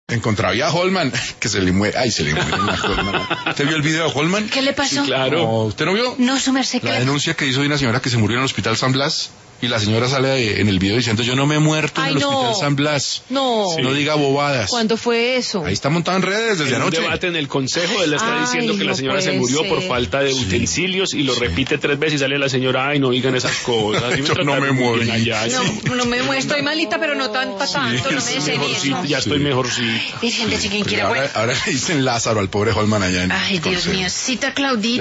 En Contravía Holman, que se le muere la Holman. ¿Usted vio el video de Holman? ¿Qué le pasó? Sí, claro. No, ¿usted no vio? No, su merced. La denuncia que hizo de una señora que se murió en el hospital San Blas. Y la señora sale en el video diciendo, yo no me he muerto en el hospital San Blas. No. No diga bobadas. ¿Cuándo fue eso? Ahí está montado en redes desde En anoche. un debate en el consejo, él está diciendo que la no señora se puede murió por ser. falta de utensilios y lo repite 3 veces y sale la señora, ay, no digan esas cosas. Yo no me morí. No me muestro, estoy malita, pero no tanto, no me dicen Mejorcito, eso. ya estoy mejorcito. Virgen de quien Pero quiera, bueno. ahora le dicen Lázaro al pobre Holman allá en Ay, Dios Consejo. mío, cita Claudita.